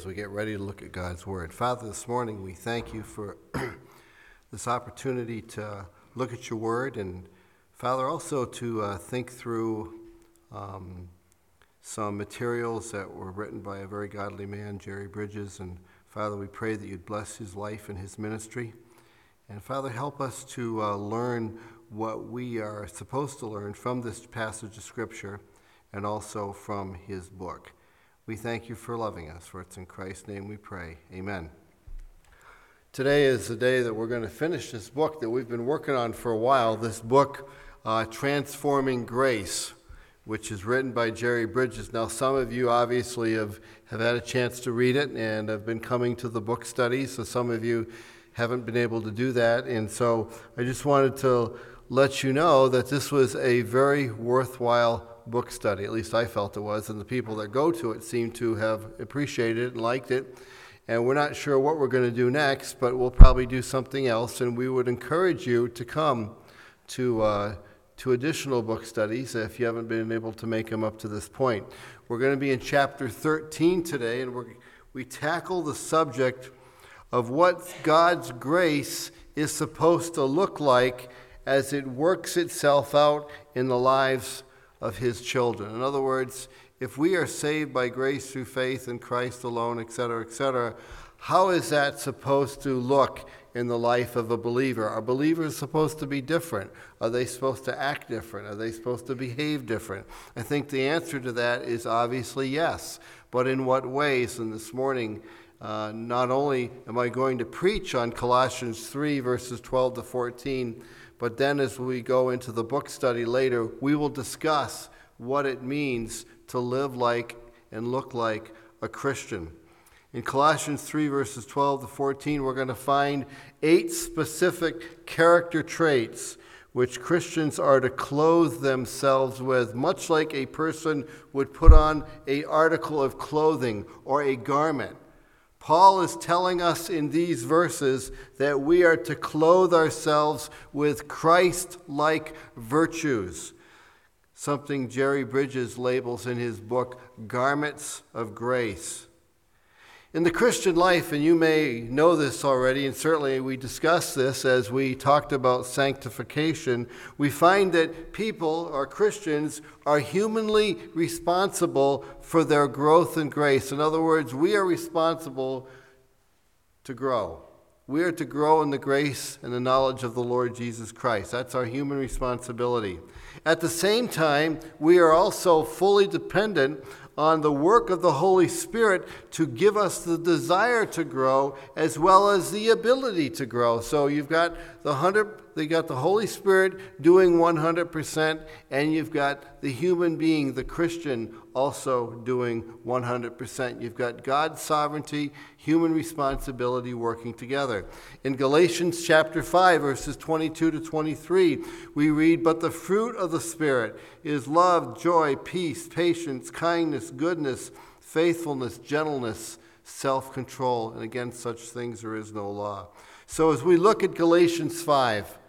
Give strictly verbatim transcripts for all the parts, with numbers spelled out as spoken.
we get ready to look at God's Word. Father, this morning we thank you for this opportunity to look at your Word, and Father, also to uh, think through um, some materials that were written by a very godly man, Jerry Bridges. And Father, we pray that you'd bless his life and his ministry. And Father, help us to uh, learn what we are supposed to learn from this passage of Scripture and also from his book. We thank you for loving us, for it's in Christ's name we pray. Amen. Today is the day that we're going to finish this book that we've been working on for a while, this book, uh, Transforming Grace, which is written by Jerry Bridges. Now, some of you obviously have, have had a chance to read it and have been coming to the book study, so some of you haven't been able to do that. And so I just wanted to let you know that this was a very worthwhile book study. At least I felt it was, and the people that go to it seem to have appreciated it and liked it. And we're not sure what we're going to do next, but we'll probably do something else, and we would encourage you to come to uh, to additional book studies if you haven't been able to make them up to this point. We're going to be in chapter thirteen today, and we're, we tackle the subject of what God's grace is supposed to look like as it works itself out in the lives of his children. In other words, if we are saved by grace through faith in Christ alone, et cetera, et cetera, how is that supposed to look in the life of a believer? Are believers supposed to be different? Are they supposed to act different? Are they supposed to behave different? I think the answer to that is obviously yes. But in what ways? And this morning, uh, not only am I going to preach on Colossians three, verses twelve to fourteen, but then as we go into the book study later, we will discuss what it means to live like and look like a Christian. In Colossians three, verses twelve to fourteen, we're going to find eight specific character traits which Christians are to clothe themselves with, much like a person would put on an article of clothing or a garment. Paul is telling us in these verses that we are to clothe ourselves with Christ-like virtues, something Jerry Bridges labels in his book, Garments of Grace. In the Christian life, and you may know this already, and certainly we discussed this as we talked about sanctification, we find that people, or Christians, are humanly responsible for their growth in grace. In other words, we are responsible to grow. We are to grow in the grace and the knowledge of the Lord Jesus Christ. That's our human responsibility. At the same time, we are also fully dependent on the work of the Holy Spirit to give us the desire to grow as well as the ability to grow. So you've got the hundred, you got the Holy Spirit doing one hundred percent, and you've got the human being, the Christian, also doing one hundred percent. You've got God's sovereignty, human responsibility working together. In Galatians chapter five, verses twenty-two to twenty-three, we read, "But the fruit of the Spirit is love, joy, peace, patience, kindness, goodness, faithfulness, gentleness, self-control, and against such things there is no law." So as we look at Galatians five,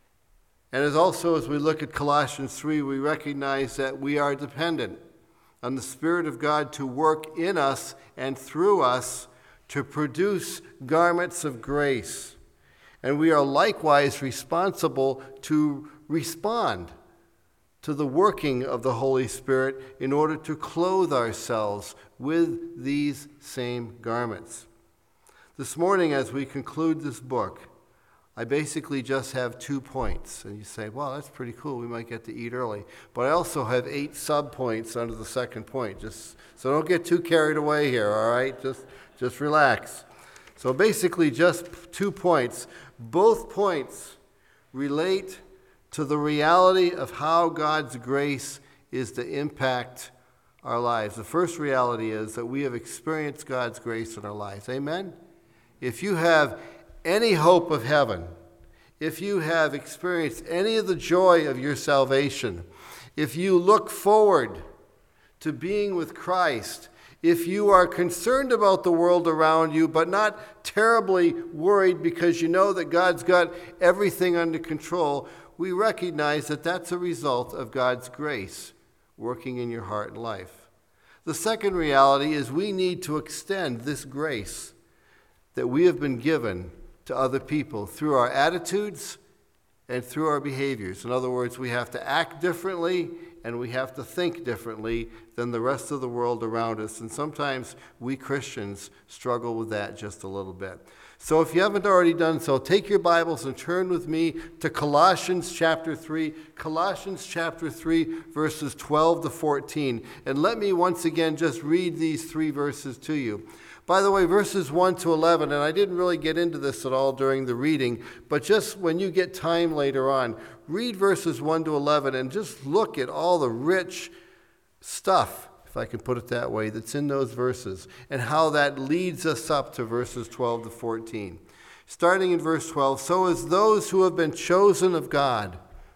and as also as we look at Colossians three, we recognize that we are dependent on the Spirit of God to work in us and through us to produce garments of grace. And we are likewise responsible to respond to the working of the Holy Spirit in order to clothe ourselves with these same garments. This morning, as we conclude this book, I basically just have two points. And you say, well, that's pretty cool. We might get to eat early. But I also have eight sub-points under the second point. Just so don't get too carried away here, all right? Just, just relax. So basically just two points. Both points relate to the reality of how God's grace is to impact our lives. The first reality is that we have experienced God's grace in our lives. Amen? If you have any hope of heaven, if you have experienced any of the joy of your salvation, if you look forward to being with Christ, if you are concerned about the world around you, but not terribly worried because you know that God's got everything under control, we recognize that that's a result of God's grace working in your heart and life. The second reality is we need to extend this grace that we have been given to other people through our attitudes and through our behaviors. In other words, we have to act differently and we have to think differently than the rest of the world around us. And sometimes we Christians struggle with that just a little bit. So if you haven't already done so, take your Bibles and turn with me to Colossians chapter three. Colossians chapter three, verses twelve to fourteen. And let me once again just read these three verses to you. By the way, verses one to eleven, and I didn't really get into this at all during the reading, but just when you get time later on, read verses one to eleven and just look at all the rich stuff, if I can put it that way, that's in those verses, and how that leads us up to verses twelve to fourteen. Starting in verse twelve, so as those who have been chosen of God,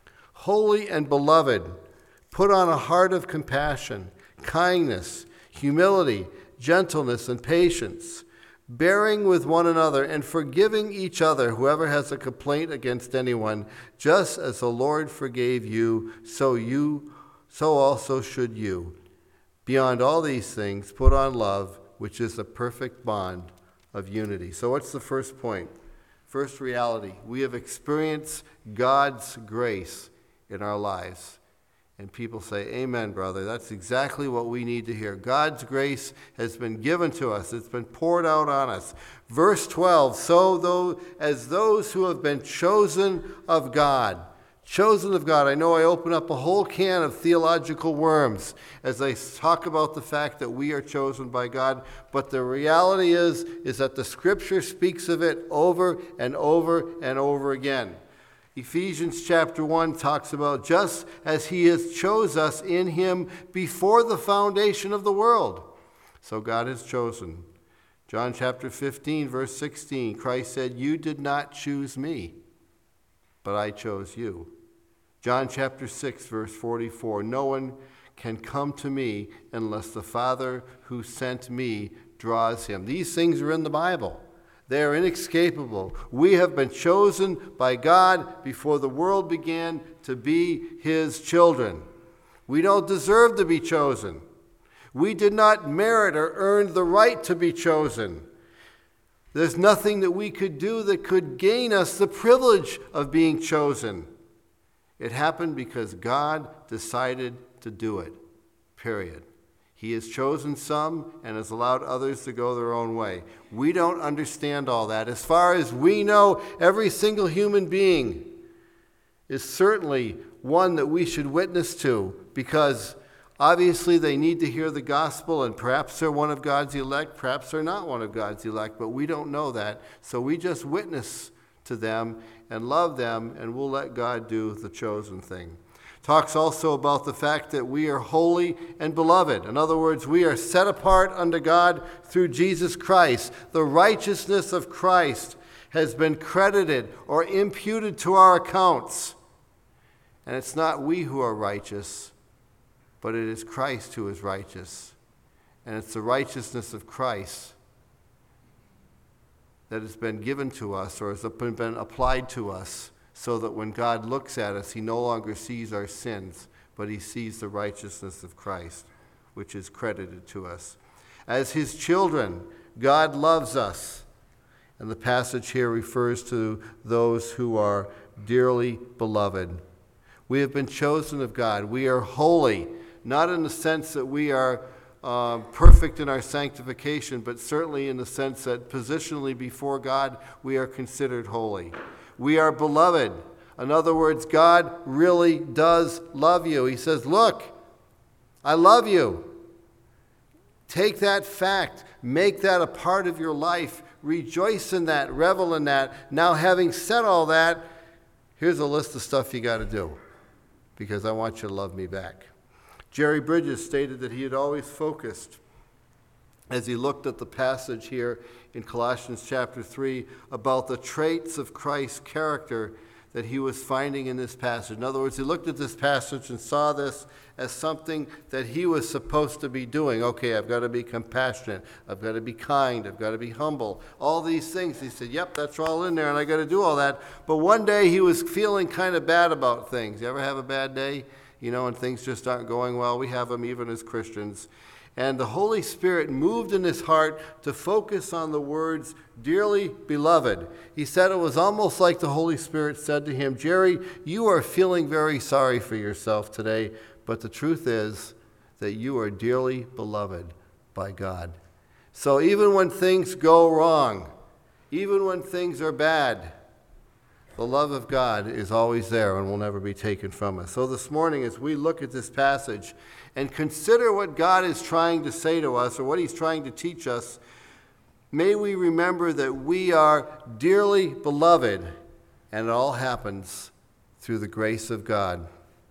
holy and beloved, put on a heart of compassion, kindness, humility, gentleness, and patience, bearing with one another and forgiving each other, whoever has a complaint against anyone, just as the Lord forgave you, so you, so also should you. Beyond all these things, put on love, which is the perfect bond of unity. So what's the first point? First reality, we have experienced God's grace in our lives. And people say, amen, brother. That's exactly what we need to hear. God's grace has been given to us. It's been poured out on us. Verse twelve, so though as those who have been chosen of God. Chosen of God. I know I open up a whole can of theological worms as I talk about the fact that we are chosen by God. But the reality is, is that the Scripture speaks of it over and over and over again. Ephesians chapter one talks about just as he has chose us in him before the foundation of the world. So God has chosen. John chapter fifteen, verse sixteen, Christ said, you did not choose me, but I chose you. John chapter six, verse forty-four, no one can come to me unless the Father who sent me draws him. These things are in the Bible. They are inescapable. We have been chosen by God before the world began to be his children. We don't deserve to be chosen. We did not merit or earn the right to be chosen. There's nothing that we could do that could gain us the privilege of being chosen. It happened because God decided to do it, period. He has chosen some and has allowed others to go their own way. We don't understand all that. As far as we know, every single human being is certainly one that we should witness to because obviously they need to hear the gospel and perhaps they're one of God's elect, perhaps they're not one of God's elect, but we don't know that. So we just witness to them and love them and we'll let God do the chosen thing. Talks also about the fact that we are holy and beloved. In other words, we are set apart unto God through Jesus Christ. The righteousness of Christ has been credited or imputed to our accounts. And it's not we who are righteous, but it is Christ who is righteous. And it's the righteousness of Christ that has been given to us or has been applied to us, so that when God looks at us, he no longer sees our sins, but he sees the righteousness of Christ, which is credited to us. As his children, God loves us. And the passage here refers to those who are dearly beloved. We have been chosen of God. We are holy, not in the sense that we are uh, perfect in our sanctification, but certainly in the sense that positionally before God, we are considered holy. We are beloved. In other words, God really does love you. He says, look, I love you. Take that fact. Make that a part of your life. Rejoice in that. Revel in that. Now, having said all that, here's a list of stuff you got to do because I want you to love me back. Jerry Bridges stated that he had always focused as he looked at the passage here in Colossians chapter three about the traits of Christ's character that he was finding in this passage. In other words, he looked at this passage and saw this as something that he was supposed to be doing. Okay, I've got to be compassionate. I've got to be kind. I've got to be humble. All these things. He said, yep, that's all in there, and I got to do all that. But one day he was feeling kind of bad about things. You ever have a bad day? You know, and things just aren't going well. We have them even as Christians. And the Holy Spirit moved in his heart to focus on the words, dearly beloved. He said it was almost like the Holy Spirit said to him, Jerry, you are feeling very sorry for yourself today, but the truth is that you are dearly beloved by God. So even when things go wrong, even when things are bad, the love of God is always there and will never be taken from us. So this morning, as we look at this passage and consider what God is trying to say to us or what he's trying to teach us, may we remember that we are dearly beloved, and it all happens through the grace of God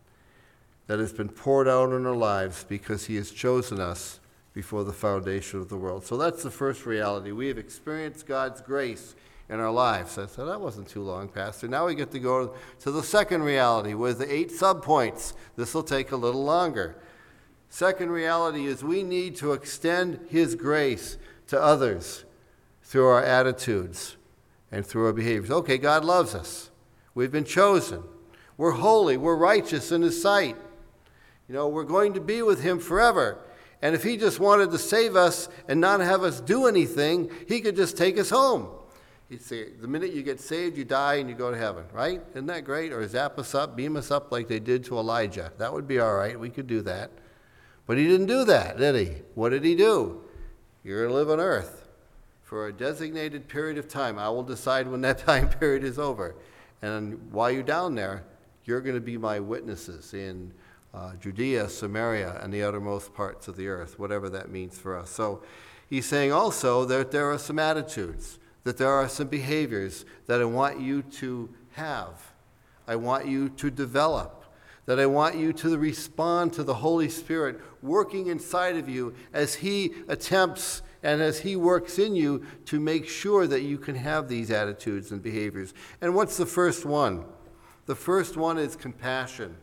that has been poured out in our lives because he has chosen us before the foundation of the world. So that's the first reality. We have experienced God's grace in our lives. I said, that wasn't too long, Pastor. Now we get to go to the second reality with the eight subpoints. This will take a little longer. Second reality is we need to extend his grace to others through our attitudes and through our behaviors. Okay, God loves us. We've been chosen. We're holy. We're righteous in his sight. You know, we're going to be with him forever. And if he just wanted to save us and not have us do anything, he could just take us home. He'd say, the minute you get saved, you die and you go to heaven, right? Isn't that great? Or zap us up, beam us up like they did to Elijah. That would be all right. We could do that. But he didn't do that, did he? What did he do? You're going to live on earth for a designated period of time. I will decide when that time period is over. And while you're down there, you're going to be my witnesses in uh, Judea, Samaria, and the uttermost parts of the earth, whatever that means for us. So he's saying also that there are some attitudes, that there are some behaviors that I want you to have. I want you to develop, that I want you to respond to the Holy Spirit working inside of you as he attempts and as he works in you to make sure that you can have these attitudes and behaviors. And what's the first one? The first one is compassion.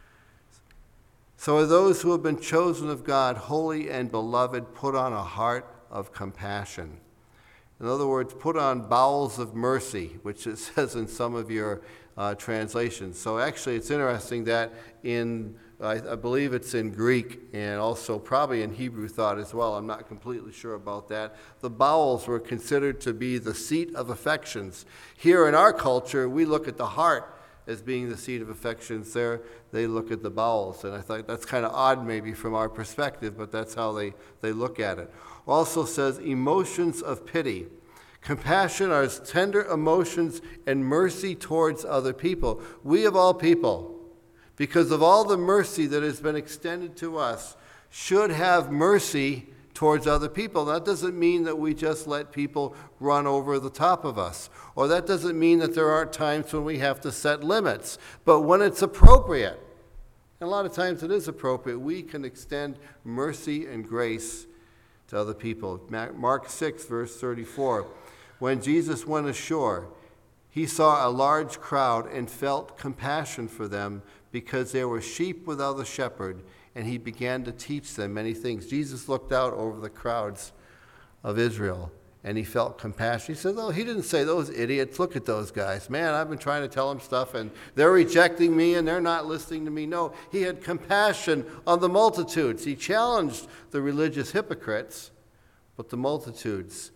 So those who have been chosen of God, holy and beloved, put on a heart of compassion. In other words, put on bowels of mercy, which it says in some of your uh, translations. So actually it's interesting that in, I, I believe it's in Greek and also probably in Hebrew thought as well, I'm not completely sure about that, the bowels were considered to be the seat of affections. Here in our culture, we look at the heart as being the seat of affections. There, they look at the bowels. And I thought that's kind of odd maybe from our perspective, but that's how they, they look at it. Also says emotions of pity. Compassion are tender emotions and mercy towards other people. We of all people, because of all the mercy that has been extended to us, should have mercy towards other people. That doesn't mean that we just let people run over the top of us. Or that doesn't mean that there aren't times when we have to set limits. But when it's appropriate, and a lot of times it is appropriate, we can extend mercy and grace to other people. Mark six, verse thirty-four. When Jesus went ashore, he saw a large crowd and felt compassion for them because they were sheep without a shepherd, and he began to teach them many things. Jesus looked out over the crowds of Israel, and he felt compassion. He said, oh, he didn't say, those idiots, look at those guys. Man, I've been trying to tell them stuff, and they're rejecting me, and they're not listening to me. No, he had compassion on the multitudes. He challenged the religious hypocrites, but the multitudes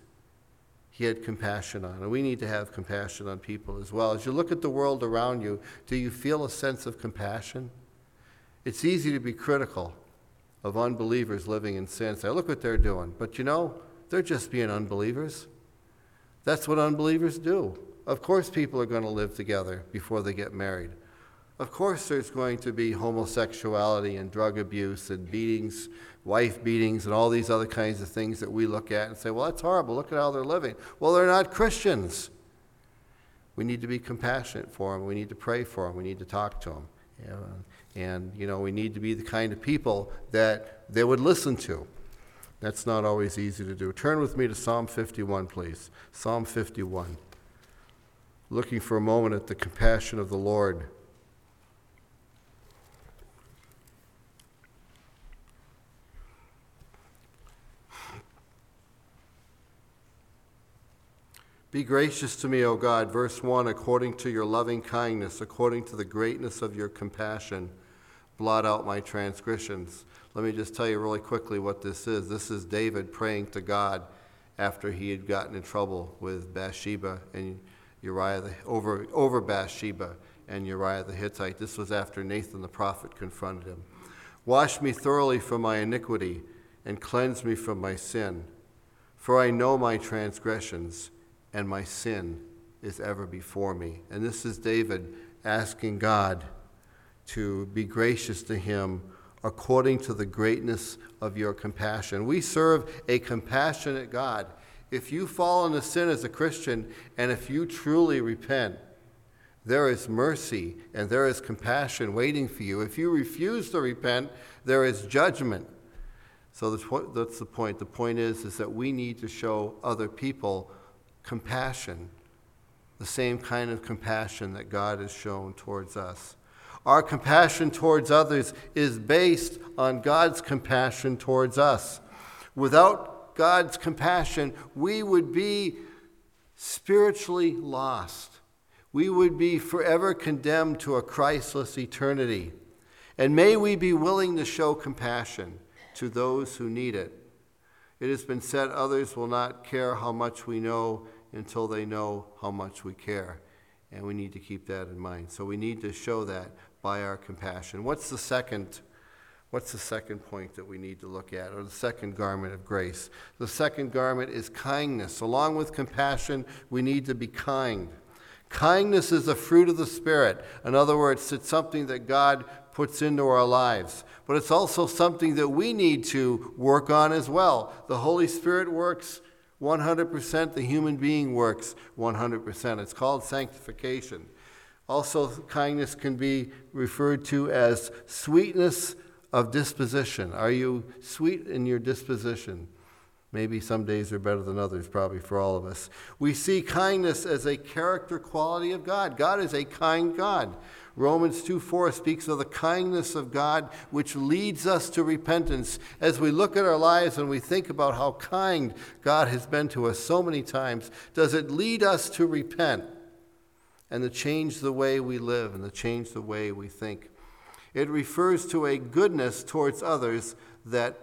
he had compassion on. And we need to have compassion on people as well. As you look at the world around you, do you feel a sense of compassion? It's easy to be critical of unbelievers living in sin. Say, look what they're doing. But you know, they're just being unbelievers. That's what unbelievers do. Of course people are going to live together before they get married. Of course there's going to be homosexuality and drug abuse and beatings, wife beatings, and all these other kinds of things that we look at and say, well, that's horrible. Look at how they're living. Well, they're not Christians. We need to be compassionate for them. We need to pray for them. We need to talk to them. You know, and, you know, we need to be the kind of people that they would listen to. That's not always easy to do. Turn with me to Psalm fifty-one, please. Psalm fifty-one. Looking for a moment at the compassion of the Lord. Be gracious to me, O God, verse one, according to your loving kindness, according to the greatness of your compassion. blot out my transgressions. Let me just tell you really quickly what this is. This is David praying to God after he had gotten in trouble with Bathsheba and Uriah, the, over, over Bathsheba and Uriah the Hittite. This was after Nathan the prophet confronted him. Wash me thoroughly from my iniquity and cleanse me from my sin. For I know my transgressions, and my sin is ever before me. And this is David asking God to be gracious to him according to the greatness of your compassion. We serve a compassionate God. If you fall into sin as a Christian, and if you truly repent, there is mercy and there is compassion waiting for you. If you refuse to repent, there is judgment. So that's the point. The point is, is that we need to show other people compassion, the same kind of compassion that God has shown towards us. Our compassion towards others is based on God's compassion towards us. Without God's compassion, we would be spiritually lost. We would be forever condemned to a Christless eternity. And may we be willing to show compassion to those who need it. It has been said others will not care how much we know until they know how much we care. And we need to keep that in mind. So we need to show that by our compassion. What's the second, what's the second point that we need to look at, or the second garment of grace? The second garment is kindness. Along with compassion, we need to be kind. Kindness is a fruit of the Spirit. In other words, it's something that God puts into our lives. But it's also something that we need to work on as well. The Holy Spirit works one hundred percent. The human being works one hundred percent. It's called sanctification. Also, kindness can be referred to as sweetness of disposition. Are you sweet in your disposition? Maybe some days are better than others, probably for all of us. We see kindness as a character quality of God. God is a kind God. Romans two four speaks of the kindness of God, which leads us to repentance. As we look at our lives and we think about how kind God has been to us so many times, does it lead us to repent and to change the way we live and to change the way we think? It refers to a goodness towards others that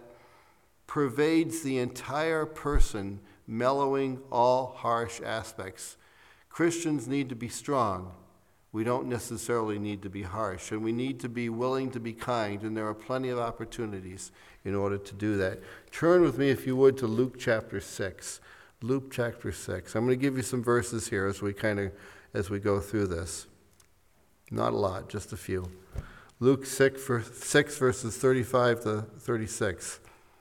pervades the entire person, mellowing all harsh aspects. Christians need to be strong. We don't necessarily need to be harsh, and we need to be willing to be kind, and there are plenty of opportunities in order to do that. Turn with me, if you would, to Luke chapter six. Luke chapter six. I'm going to give you some verses here as we kind of as we go through this. Not a lot, just a few. Luke six, six verses thirty-five to thirty-six.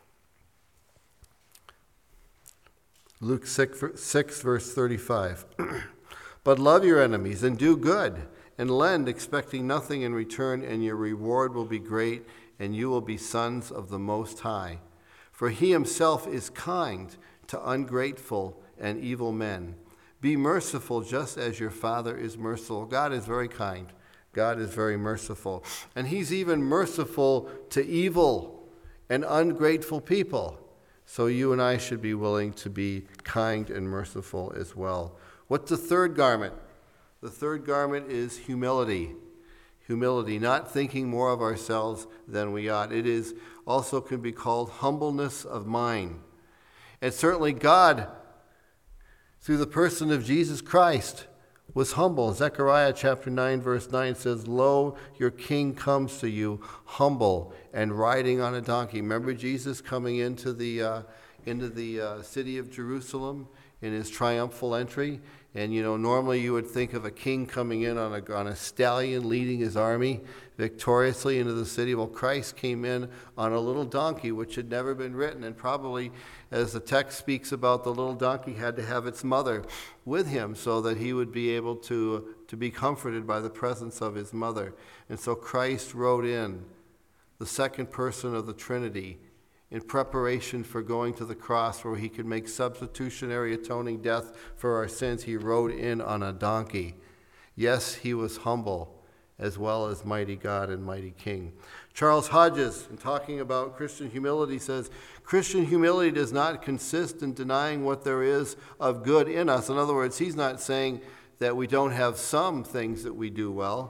Luke six, six verse thirty-five. But love your enemies and do good and lend, expecting nothing in return, and your reward will be great, and you will be sons of the Most High. For he himself is kind to ungrateful and evil men. Be merciful just as your Father is merciful. God is very kind. God is very merciful. And he's even merciful to evil and ungrateful people. So you and I should be willing to be kind and merciful as well. What's the third garment? The third garment is humility. Humility, not thinking more of ourselves than we ought. It is also can be called humbleness of mind. And certainly God, through the person of Jesus Christ, was humble. Zechariah chapter nine verse nine says, Lo, your king comes to you humble and riding on a donkey. Remember Jesus coming into the uh, into the uh, city of Jerusalem in his triumphal entry? And, you know, normally you would think of a king coming in on a, on a stallion leading his army victoriously into the city. Well, Christ came in on a little donkey, which had never been ridden. And probably, as the text speaks about, the little donkey had to have its mother with him so that he would be able to, to be comforted by the presence of his mother. And so Christ rode in, the second person of the Trinity, in preparation for going to the cross where he could make substitutionary atoning death for our sins. He rode in on a donkey. Yes, he was humble as well as mighty God and mighty King. Charles Hodges, in talking about Christian humility, says, Christian humility does not consist in denying what there is of good in us. In other words, he's not saying that we don't have some things that we do well,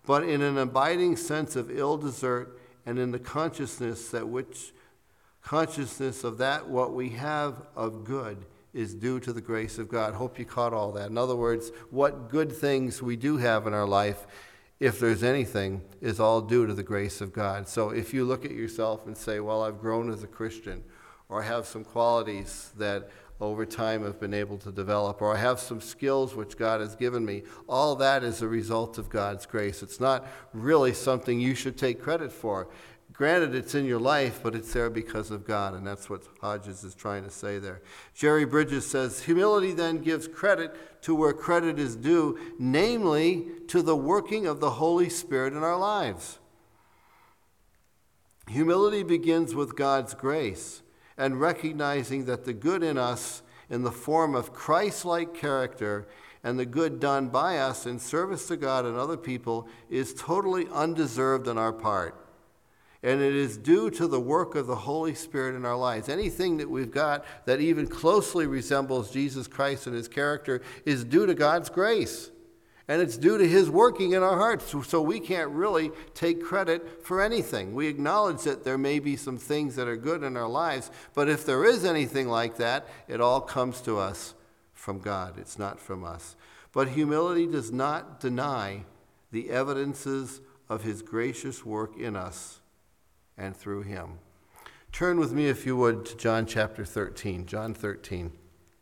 but in an abiding sense of ill desert, and in the consciousness that which consciousness of that what we have of good is due to the grace of God. Hope you caught all that. In other words, what good things we do have in our life, if there's anything, is all due to the grace of God. So if you look at yourself and say, well, I've grown as a Christian, or I have some qualities that over time have been able to develop, or I have some skills which God has given me, all that is a result of God's grace. It's not really something you should take credit for. Granted, it's in your life, but it's there because of God, and that's what Hodges is trying to say there. Jerry Bridges says, humility then gives credit to where credit is due, namely to the working of the Holy Spirit in our lives. Humility begins with God's grace and recognizing that the good in us in the form of Christ-like character and the good done by us in service to God and other people is totally undeserved on our part. And it is due to the work of the Holy Spirit in our lives. Anything that we've got that even closely resembles Jesus Christ and his character is due to God's grace. And it's due to his working in our hearts. So we can't really take credit for anything. We acknowledge that there may be some things that are good in our lives, but if there is anything like that, it all comes to us from God. It's not from us. But humility does not deny the evidences of his gracious work in us and through him. Turn with me, if you would, to John chapter thirteen. John thirteen.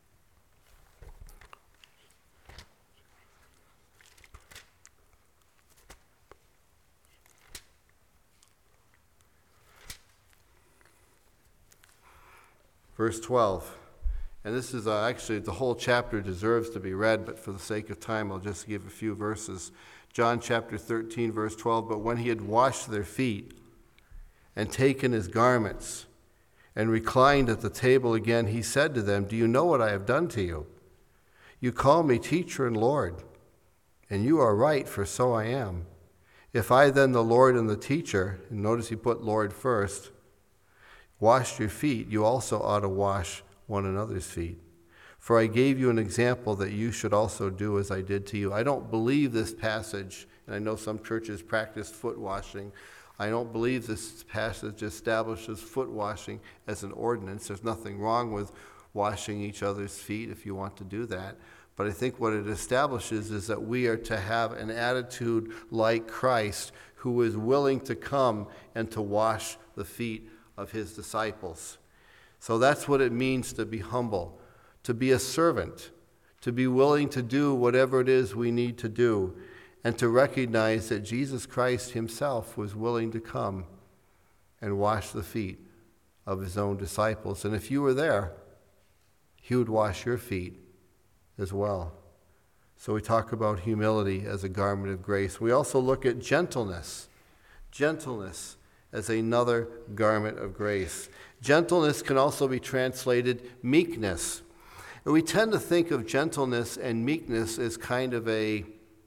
Verse twelve, and this is uh, actually, the whole chapter deserves to be read, but for the sake of time, I'll just give a few verses. John chapter thirteen, verse twelve, but when he had washed their feet and taken his garments and reclined at the table again, he said to them, do you know what I have done to you? You call me teacher and Lord, and you are right, for so I am. If I then, the Lord and the teacher, and notice he put Lord first, washed your feet, you also ought to wash one another's feet. For I gave you an example that you should also do as I did to you. I don't believe this passage, and I know some churches practice foot washing. I don't believe this passage establishes foot washing as an ordinance. There's nothing wrong with washing each other's feet if you want to do that. But I think what it establishes is that we are to have an attitude like Christ, who is willing to come and to wash the feet of his disciples. So that's what it means to be humble, to be a servant, to be willing to do whatever it is we need to do, and to recognize that Jesus Christ himself was willing to come and wash the feet of his own disciples. And if you were there, he would wash your feet as well. So we talk about humility as a garment of grace. We also look at gentleness. Gentleness as another garment of grace. Gentleness can also be translated meekness. And we tend to think of gentleness and meekness as kind of a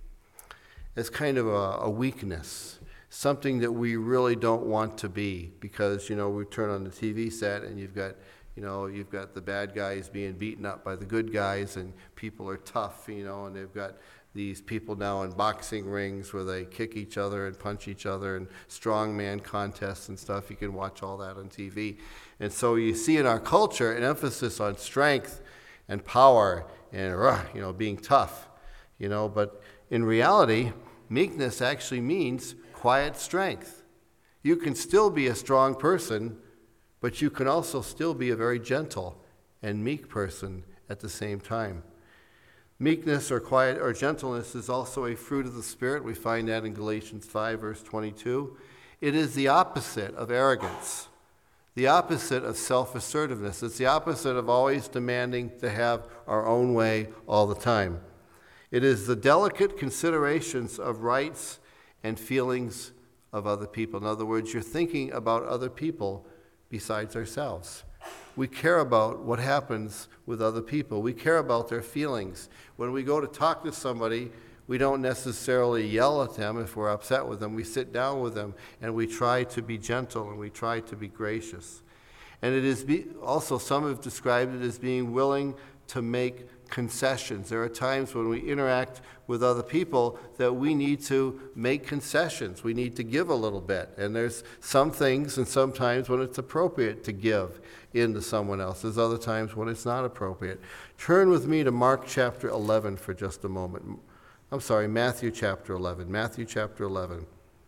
as kind of a, a weakness, something that we really don't want to be, because, you know, we turn on the T V set and you've got, you know, you've got the bad guys being beaten up by the good guys, and people are tough, you know, and they've got these people now in boxing rings where they kick each other and punch each other, and strongman contests and stuff. You can watch all that on T V. And so you see in our culture an emphasis on strength and power and, you know, being tough, you know, but in reality, meekness actually means quiet strength. You can still be a strong person, but you can also still be a very gentle and meek person at the same time. Meekness or quiet or gentleness is also a fruit of the Spirit. We find that in Galatians five, verse twenty-two. It is the opposite of arrogance, the opposite of self-assertiveness. It's the opposite of always demanding to have our own way all the time. It is the delicate considerations of rights and feelings of other people. In other words, you're thinking about other people besides ourselves. We care about what happens with other people. We care about their feelings. When we go to talk to somebody, we don't necessarily yell at them if we're upset with them. We sit down with them and we try to be gentle and we try to be gracious. And it is be, also, some have described it as being willing to make concessions. There are times when we interact with other people that we need to make concessions. We need to give a little bit. And there's some things and sometimes when it's appropriate to give into someone else. There's other times when it's not appropriate. Turn with me to Mark chapter eleven for just a moment. I'm sorry, Matthew chapter eleven. Matthew chapter eleven.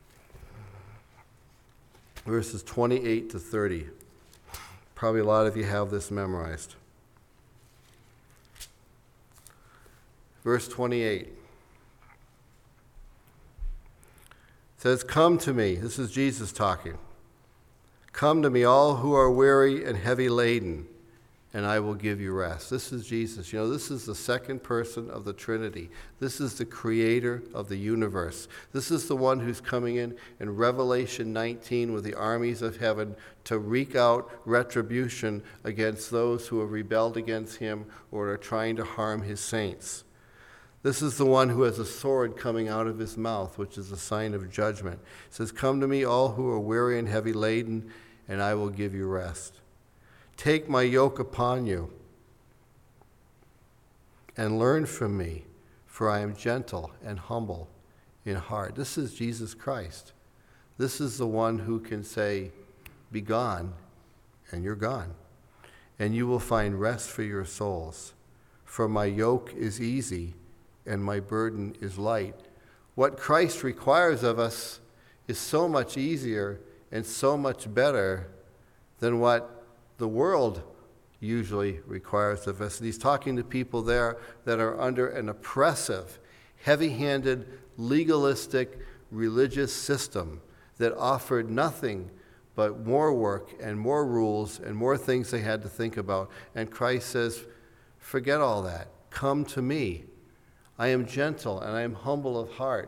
Verses twenty-eight to thirty. Probably a lot of you have this memorized. Verse twenty-eight. It says, "Come to me." This is Jesus talking. "Come to me, all who are weary and heavy laden, and I will give you rest." This is Jesus. You know, this is the second person of the Trinity. This is the creator of the universe. This is the one who's coming in in Revelation nineteen with the armies of heaven to wreak out retribution against those who have rebelled against him or are trying to harm his saints. This is the one who has a sword coming out of his mouth, which is a sign of judgment. It says, "Come to me, all who are weary and heavy laden, and I will give you rest. Take my yoke upon you and learn from me, for I am gentle and humble in heart." This is Jesus Christ. This is the one who can say, "Be gone," and you're gone. "And you will find rest for your souls. For my yoke is easy and my burden is light." What Christ requires of us is so much easier and so much better than what the world usually requires of us. And he's talking to people there that are under an oppressive, heavy-handed, legalistic, religious system that offered nothing but more work and more rules and more things they had to think about. And Christ says, forget all that. Come to me. I am gentle and I am humble of heart,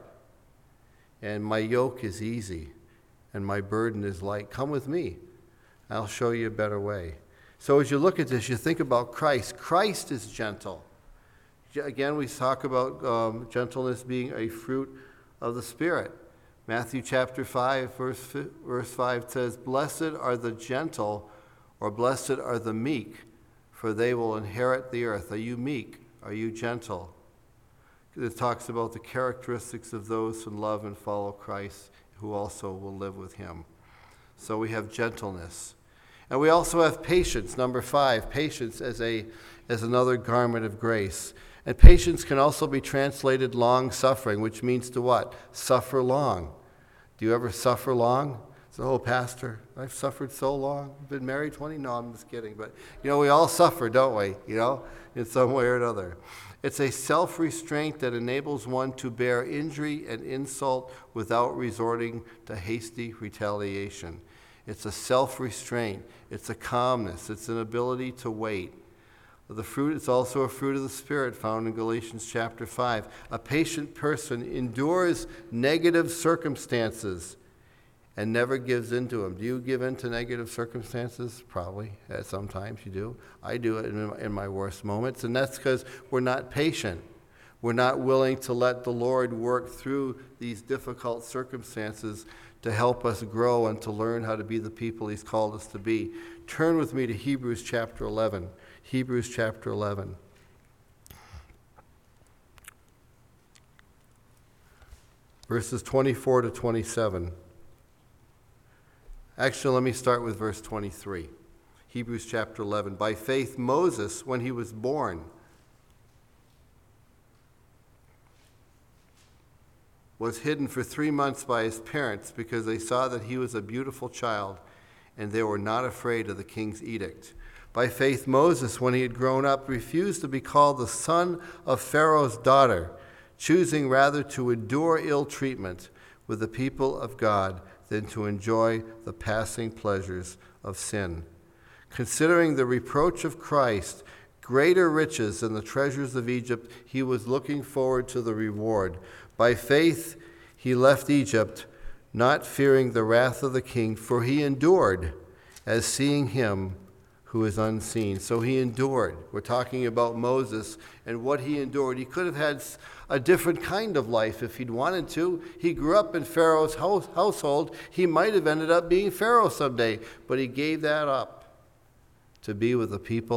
and my yoke is easy and my burden is light. Come with me. I'll show you a better way. So as you look at this, you think about Christ. Christ is gentle. Again, we talk about um, gentleness being a fruit of the Spirit. Matthew chapter five, verse, verse five says, "Blessed are the gentle," or "Blessed are the meek, for they will inherit the earth." Are you meek? Are you gentle? It talks about the characteristics of those who love and follow Christ, who also will live with him. So we have gentleness. And we also have patience, number five, patience as a as another garment of grace. And patience can also be translated long-suffering, which means to what? Suffer long. Do you ever suffer long? So, "Oh, Pastor, I've suffered so long. I've been married twenty." No, I'm just kidding. But, you know, we all suffer, don't we? You know, in some way or another. It's a self-restraint that enables one to bear injury and insult without resorting to hasty retaliation. It's a self-restraint. It's a calmness. It's an ability to wait. The fruit is also a fruit of the Spirit found in Galatians chapter five. A patient person endures negative circumstances and never gives in to them. Do you give in to negative circumstances? Probably. Sometimes you do. I do it in my, in my worst moments, and that's because we're not patient. We're not willing to let the Lord work through these difficult circumstances to help us grow and to learn how to be the people he's called us to be. Turn with me to Hebrews chapter eleven. Hebrews chapter eleven. Verses twenty-four to twenty-seven. Actually, let me start with verse twenty-three. Hebrews chapter eleven. "By faith, Moses, when he was born, was hidden for three months by his parents because they saw that he was a beautiful child, and they were not afraid of the king's edict. By faith, Moses, when he had grown up, refused to be called the son of Pharaoh's daughter, choosing rather to endure ill treatment with the people of God than to enjoy the passing pleasures of sin. Considering the reproach of Christ greater riches than the treasures of Egypt, he was looking forward to the reward. By faith he left Egypt, not fearing the wrath of the king, for he endured as seeing him who is unseen." So he endured. We're talking about Moses and what he endured. He could have had a different kind of life if he'd wanted to. He grew up in Pharaoh's house, household. He might have ended up being Pharaoh someday, but he gave that up to be with the people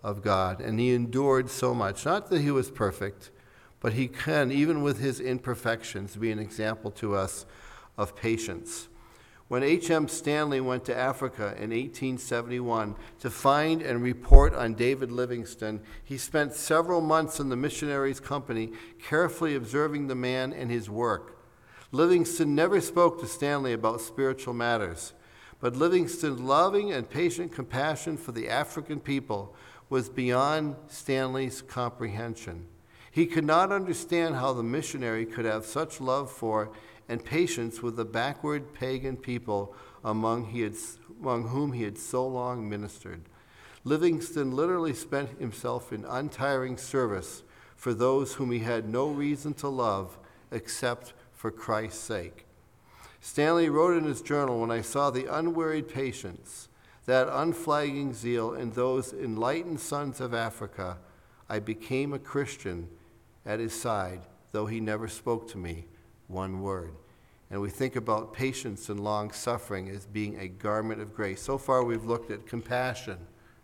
of God, and he endured so much. Not that he was perfect, but he can, even with his imperfections, be an example to us of patience. When H M Stanley went to Africa in eighteen seventy-one to find and report on David Livingstone, he spent several months in the missionary's company carefully observing the man and his work. Livingstone never spoke to Stanley about spiritual matters, but Livingstone's loving and patient compassion for the African people was beyond Stanley's comprehension. He could not understand how the missionary could have such love for and patience with the backward pagan people among, he had, among whom he had so long ministered. Livingstone literally spent himself in untiring service for those whom he had no reason to love except for Christ's sake. Stanley wrote in his journal, "When I saw the unwearied patience, that unflagging zeal in those enlightened sons of Africa, I became a Christian at his side, though he never spoke to me one word." And we think about patience and long suffering as being a garment of grace. So far we've looked at compassion,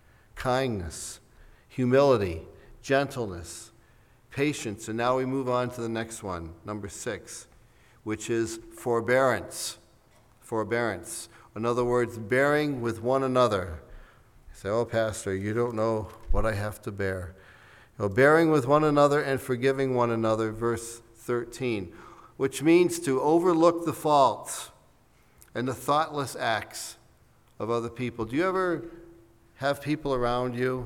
kindness, humility, gentleness, patience, and now we move on to the next one, number six, which is forbearance. Forbearance. In other words, bearing with one another. You say, "Oh, Pastor, you don't know what I have to bear." You know, bearing with one another and forgiving one another, verse thirteen, which means to overlook the faults and the thoughtless acts of other people. Do you ever have people around you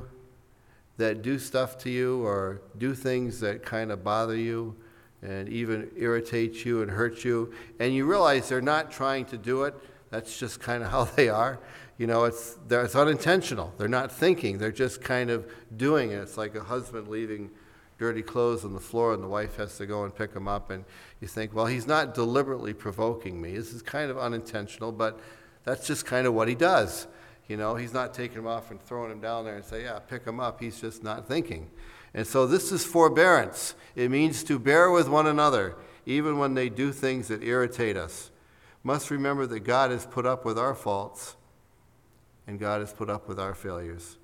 that do stuff to you or do things that kind of bother you and even irritate you and hurt you, and you realize they're not trying to do it? That's just kind of how they are. You know, it's, it's unintentional. They're not thinking. They're just kind of doing it. It's like a husband leaving dirty clothes on the floor and the wife has to go and pick them up, and you think, well, he's not deliberately provoking me. This is kind of unintentional, but that's just kind of what he does. You know, he's not taking them off and throwing them down there and say, yeah, pick them up. He's just not thinking. And so this is forbearance. It means to bear with one another, even when they do things that irritate us. Must remember that God has put up with our faults, and God has put up with our failures.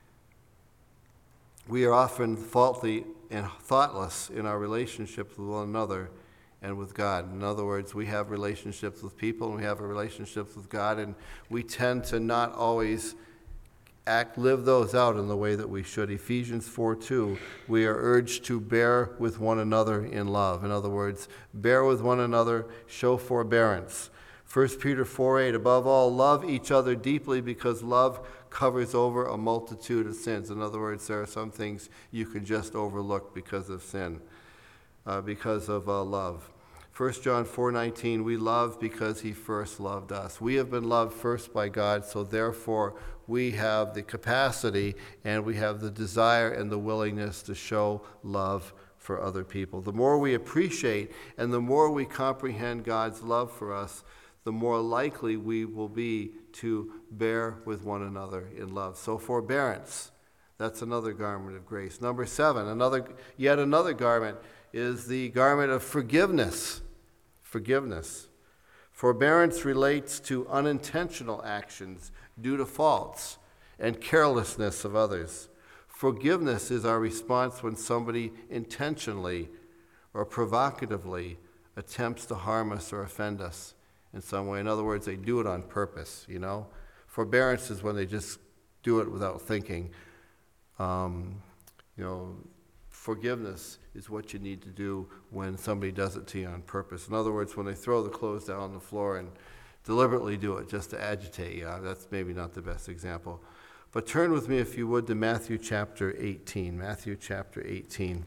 We are often faulty and thoughtless in our relationships with one another and with God. In other words, we have relationships with people and we have relationships with God, and we tend to not always act, live those out in the way that we should. Ephesians four two, we are urged to bear with one another in love. In other words, bear with one another, show forbearance. First Peter four eight, above all, love each other deeply, because love covers over a multitude of sins. In other words, there are some things you can just overlook because of sin, uh, because of uh, love. First John four nineteen, we love because he first loved us. We have been loved first by God, so therefore we have the capacity and we have the desire and the willingness to show love for other people. The more we appreciate and the more we comprehend God's love for us, the more likely we will be to bear with one another in love. So forbearance, that's another garment of grace. Number seven, another yet another garment is the garment of forgiveness. Forgiveness. Forbearance relates to unintentional actions due to faults and carelessness of others. Forgiveness is our response when somebody intentionally or provocatively attempts to harm us or offend us in some way. In other words, they do it on purpose, you know. Forbearance is when they just do it without thinking. Um, you know, forgiveness is what you need to do when somebody does it to you on purpose. In other words, when they throw the clothes down on the floor and deliberately do it just to agitate you. That's maybe not the best example. But turn with me, if you would, to Matthew chapter eighteen. Matthew chapter eighteen.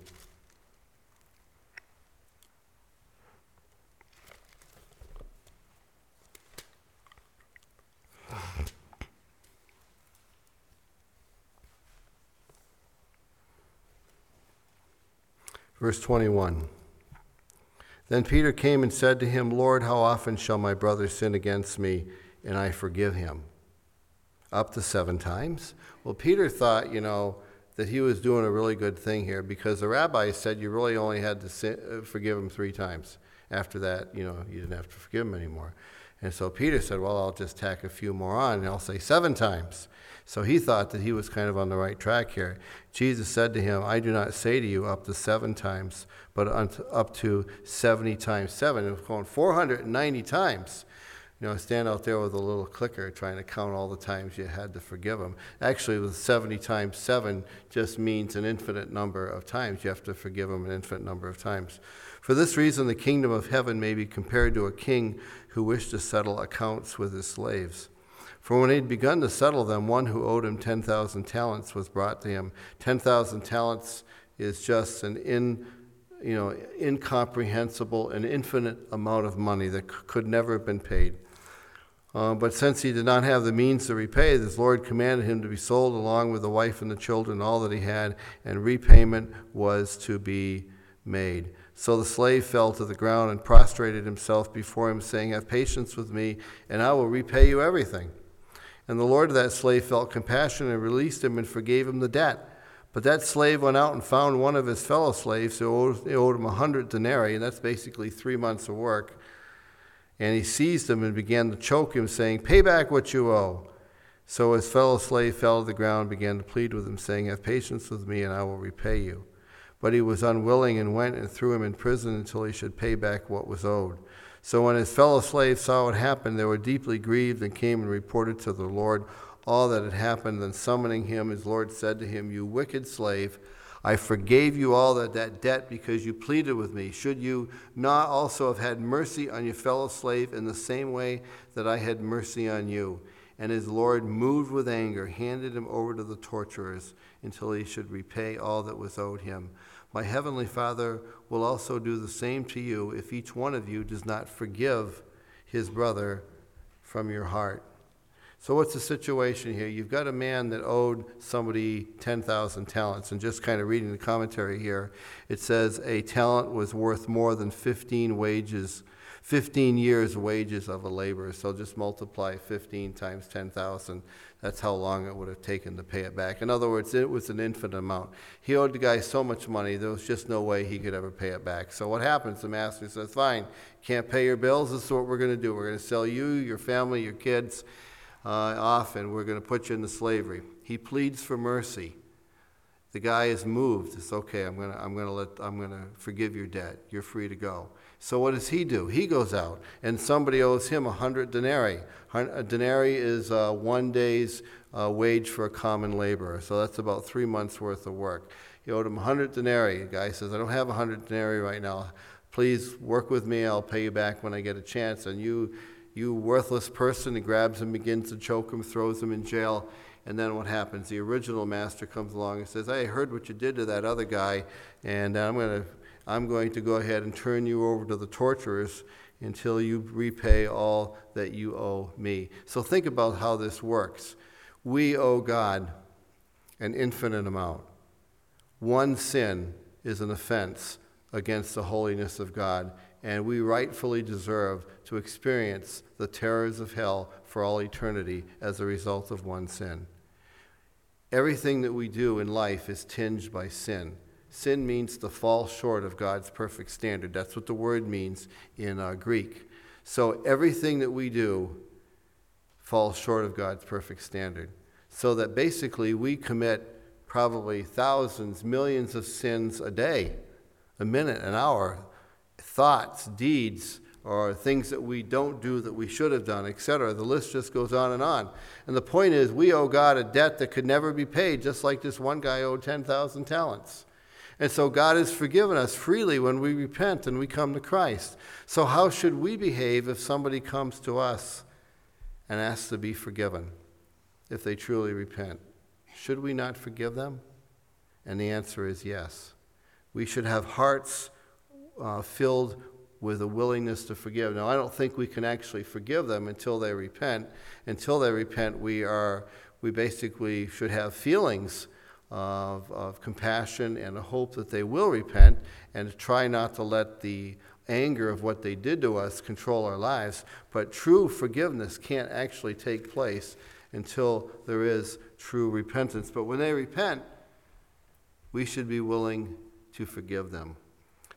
Verse twenty-one. Then Peter came and said to him, Lord, how often shall my brother sin against me and I forgive him? Up to seven times? Well, Peter thought, you know, that he was doing a really good thing here, because the rabbi said you really only had to sin, uh, forgive him three times. After that, you know, you didn't have to forgive him anymore. And so Peter said, well, I'll just tack a few more on, and I'll say seven times. So he thought that he was kind of on the right track here. Jesus said to him, I do not say to you up to seven times, but up to seventy times seven. It was going four hundred ninety times. You know, stand out there with a little clicker trying to count all the times you had to forgive him. Actually, with seventy times seven just means an infinite number of times. You have to forgive him an infinite number of times. For this reason, the kingdom of heaven may be compared to a king who wished to settle accounts with his slaves. For when he had begun to settle them, one who owed him ten thousand talents was brought to him. ten thousand talents is just an in, you know, incomprehensible and infinite amount of money that c- could never have been paid. Uh, but since he did not have the means to repay, his Lord commanded him to be sold along with the wife and the children, all that he had, and repayment was to be made. So the slave fell to the ground and prostrated himself before him, saying, have patience with me, and I will repay you everything. And the Lord of that slave felt compassion and released him and forgave him the debt. But that slave went out and found one of his fellow slaves who owed, owed him a hundred denarii, and that's basically three months of work. And he seized him and began to choke him, saying, pay back what you owe. So his fellow slave fell to the ground and began to plead with him, saying, have patience with me, and I will repay you. But he was unwilling and went and threw him in prison until he should pay back what was owed. So when his fellow slaves saw what happened, they were deeply grieved and came and reported to the Lord all that had happened. Then summoning him, his Lord said to him, you wicked slave, I forgave you all that, that debt because you pleaded with me. Should you not also have had mercy on your fellow slave in the same way that I had mercy on you? And his Lord, moved with anger, handed him over to the torturers until he should repay all that was owed him. My heavenly Father will also do the same to you if each one of you does not forgive his brother from your heart. So what's the situation here? You've got a man that owed somebody ten thousand talents, and just kind of reading the commentary here, it says a talent was worth more than fifteen wages, fifteen years' wages of a laborer. So just multiply fifteen times ten thousand. That's how long it would have taken to pay it back. In other words, it was an infinite amount. He owed the guy so much money, there was just no way he could ever pay it back. So what happens? The master says, fine, can't pay your bills, this is what we're going to do. We're going to sell you, your family, your kids uh, off, and we're going to put you into slavery. He pleads for mercy. The guy is moved. It's okay, I'm going to I'm going to let I'm going to forgive your debt. You're free to go. So what does he do? He goes out, and somebody owes him a hundred denarii. A denarii is uh, one day's uh, wage for a common laborer, so that's about three months' worth of work. He owed him a hundred denarii. The guy says, I don't have a hundred denarii right now. Please work with me. I'll pay you back when I get a chance. And you, you worthless person, he grabs him, begins to choke him, throws him in jail. And then what happens? The original master comes along and says, I heard what you did to that other guy, and I'm going to I'm going to go ahead and turn you over to the torturers until you repay all that you owe me. So think about how this works. We owe God an infinite amount. One sin is an offense against the holiness of God, and we rightfully deserve to experience the terrors of hell for all eternity as a result of one sin. Everything that we do in life is tinged by sin. Sin means to fall short of God's perfect standard. That's what the word means in uh, Greek. So everything that we do falls short of God's perfect standard. So that basically we commit probably thousands, millions of sins a day, a minute, an hour, thoughts, deeds, or things that we don't do that we should have done, et cetera. The list just goes on and on. And the point is, we owe God a debt that could never be paid, just like this one guy owed ten thousand talents. And so God has forgiven us freely when we repent and we come to Christ. So how should we behave if somebody comes to us and asks to be forgiven, if they truly repent? Should we not forgive them? And the answer is yes. We should have hearts uh, filled with a willingness to forgive. Now, I don't think we can actually forgive them until they repent. Until they repent, we are we basically should have feelings Of, of compassion and a hope that they will repent, and to try not to let the anger of what they did to us control our lives. But true forgiveness can't actually take place until there is true repentance. But when they repent, we should be willing to forgive them.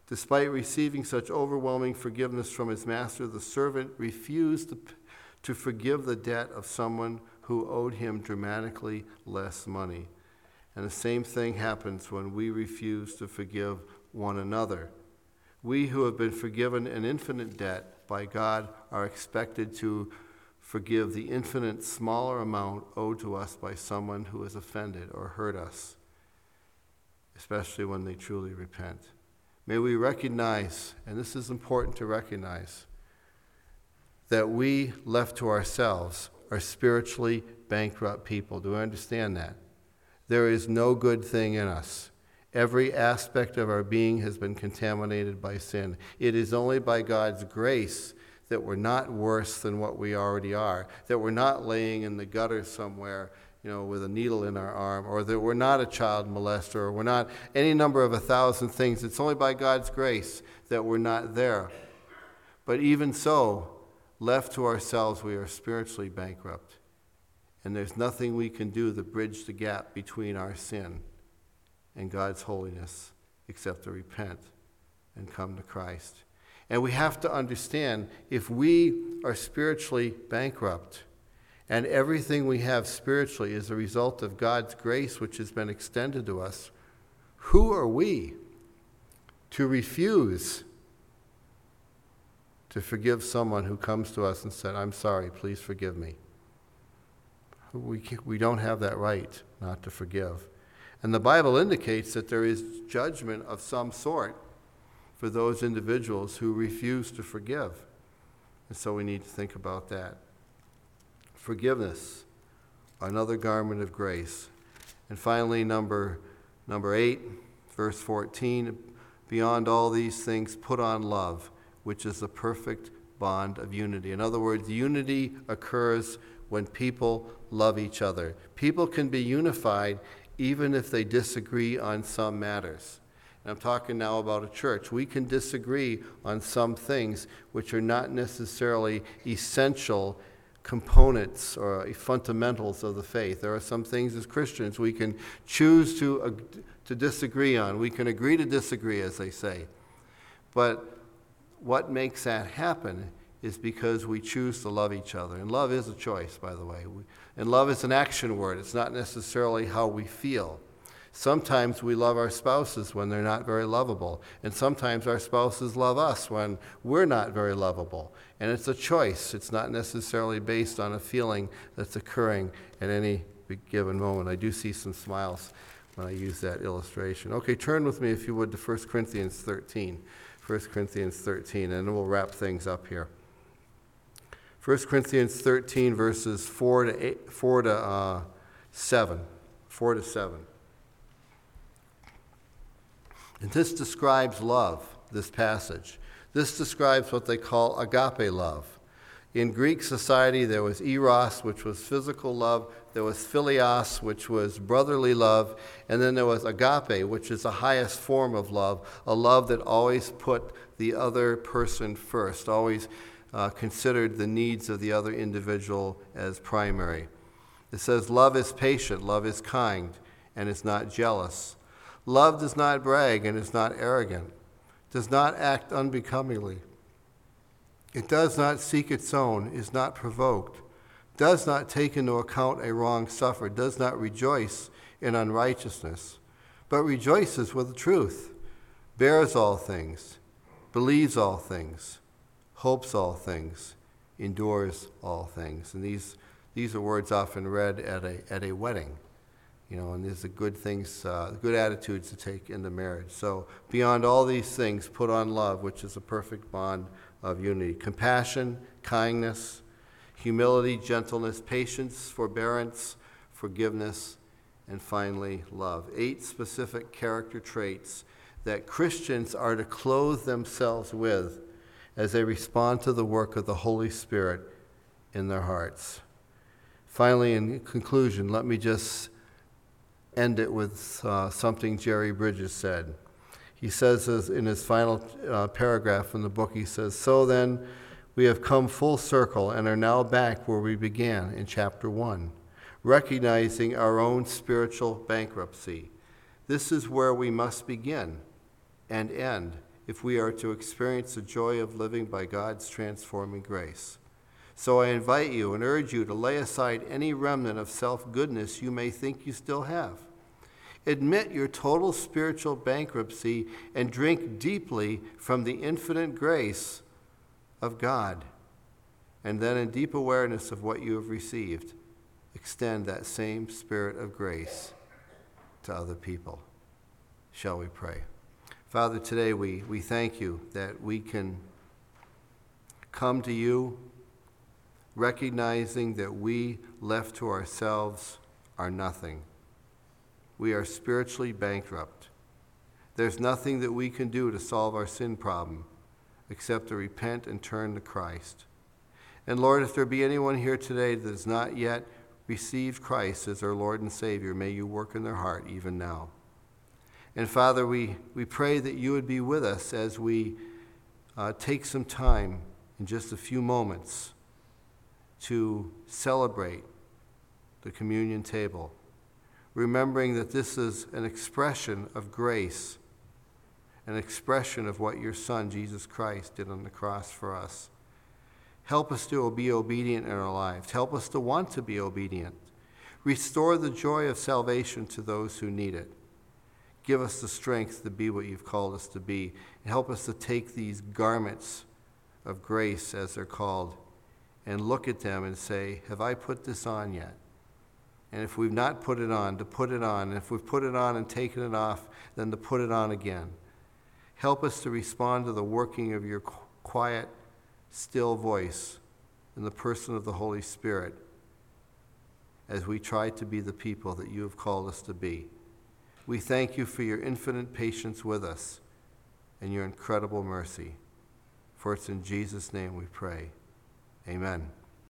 Despite receiving such overwhelming forgiveness from his master, the servant refused to, to forgive the debt of someone who owed him dramatically less money. And the same thing happens when we refuse to forgive one another. We who have been forgiven an infinite debt by God are expected to forgive the infinite smaller amount owed to us by someone who has offended or hurt us, especially when they truly repent. May we recognize, and this is important to recognize, that we, left to ourselves, are spiritually bankrupt people. Do we understand that? There is no good thing in us. Every aspect of our being has been contaminated by sin. It is only by God's grace that we're not worse than what we already are, that we're not laying in the gutter somewhere, you know, with a needle in our arm, or that we're not a child molester, or we're not any number of a thousand things. It's only by God's grace that we're not there. But even so, left to ourselves, we are spiritually bankrupt. And there's nothing we can do to bridge the gap between our sin and God's holiness except to repent and come to Christ. And we have to understand, if we are spiritually bankrupt, and everything we have spiritually is a result of God's grace which has been extended to us, who are we to refuse to forgive someone who comes to us and said, "I'm sorry, please forgive me"? We, we don't have that right not to forgive. And the Bible indicates that there is judgment of some sort for those individuals who refuse to forgive. And so we need to think about that. Forgiveness, another garment of grace. And finally, number, number eight, verse fourteen, beyond all these things, put on love, which is the perfect bond of unity. In other words, unity occurs when people love each other. People can be unified even if they disagree on some matters. And I'm talking now about a church. We can disagree on some things which are not necessarily essential components or fundamentals of the faith. There are some things as Christians we can choose to, uh, to disagree on. We can agree to disagree, as they say. But what makes that happen is because we choose to love each other. And love is a choice, by the way. We, and love is an action word. It's not necessarily how we feel. Sometimes we love our spouses when they're not very lovable. And sometimes our spouses love us when we're not very lovable. And it's a choice. It's not necessarily based on a feeling that's occurring at any given moment. I do see some smiles when I use that illustration. Okay, turn with me, if you would, to First Corinthians thirteen. First Corinthians thirteen, and then we'll wrap things up here. First Corinthians thirteen, verses four to eight, four to uh, seven. four to seven. And this describes love, this passage. This describes what they call agape love. In Greek society, there was eros, which was physical love. There was philios, which was brotherly love. And then there was agape, which is the highest form of love, a love that always put the other person first, always uh, considered the needs of the other individual as primary. It says, love is patient, love is kind, and is not jealous. Love does not brag and is not arrogant, does not act unbecomingly. It does not seek its own, is not provoked, does not take into account a wrong suffered, does not rejoice in unrighteousness, but rejoices with the truth, bears all things, believes all things, hopes all things, endures all things. And these these are words often read at a at a wedding. You know, and these are good things, uh, good attitudes to take into marriage. So beyond all these things, put on love, which is a perfect bond of unity. Compassion, kindness, humility, gentleness, patience, forbearance, forgiveness, and finally, love. Eight specific character traits that Christians are to clothe themselves with as they respond to the work of the Holy Spirit in their hearts. Finally, in conclusion, let me just end it with uh, something Jerry Bridges said. He says as in his final uh, paragraph in the book, he says, "So then, we have come full circle and are now back where we began in chapter one, recognizing our own spiritual bankruptcy. This is where we must begin and end if we are to experience the joy of living by God's transforming grace. So I invite you and urge you to lay aside any remnant of self-goodness you may think you still have. Admit your total spiritual bankruptcy and drink deeply from the infinite grace of God. And then, in deep awareness of what you have received, extend that same spirit of grace to other people. Shall we pray? Father, today we, we thank you that we can come to you recognizing that we, left to ourselves, are nothing. We are spiritually bankrupt. There's nothing that we can do to solve our sin problem except to repent and turn to Christ. And Lord, if there be anyone here today that has not yet received Christ as their Lord and Savior, may you work in their heart even now. And Father, we, we pray that you would be with us as we uh, take some time in just a few moments to celebrate the communion table, remembering that this is an expression of grace, an expression of what your Son, Jesus Christ, did on the cross for us. Help us to be obedient in our lives. Help us to want to be obedient. Restore the joy of salvation to those who need it. Give us the strength to be what you've called us to be. And help us to take these garments of grace, as they're called, and look at them and say, have I put this on yet? And if we've not put it on, to put it on. And if we've put it on and taken it off, then to put it on again. Help us to respond to the working of your quiet, still voice in the person of the Holy Spirit as we try to be the people that you have called us to be. We thank you for your infinite patience with us and your incredible mercy. For it's in Jesus' name we pray. Amen.